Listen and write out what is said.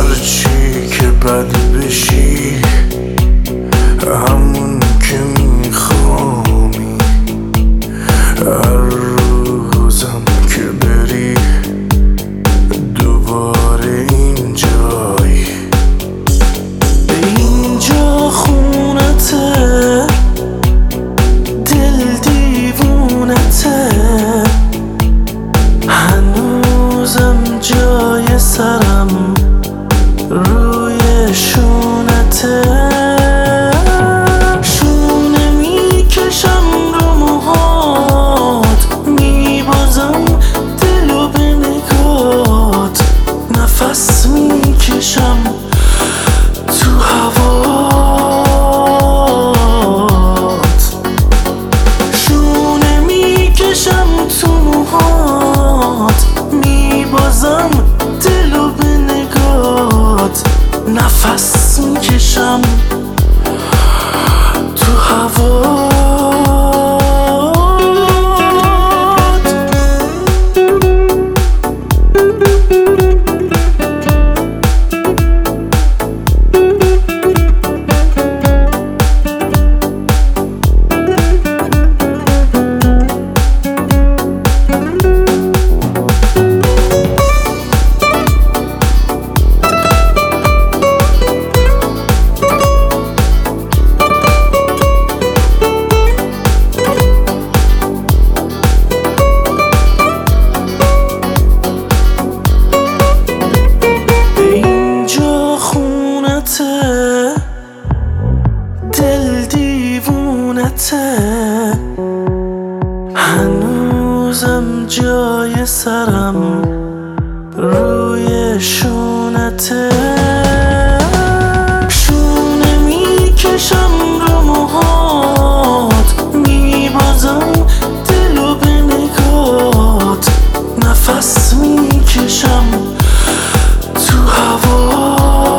هرچی که بد بشی همون که میخوانی، هر روزم که بری دوباره اینجایی. اینجا خونته، دل دیوونته، هنوزم جای سرم روی شونته. شونه میکشم رو موهات، میبازم دلو به نگات، نفس میکشم تو هوات. شونه میکشم تو موهات، میبازم دلو به نگات، نفس میکشم تو هوات. دل دیوونته، هنوزم جای سرم روی شونته. شونه میکشم رو موهات، میبازم دلو به نگات، نفس میکشم تو هوا.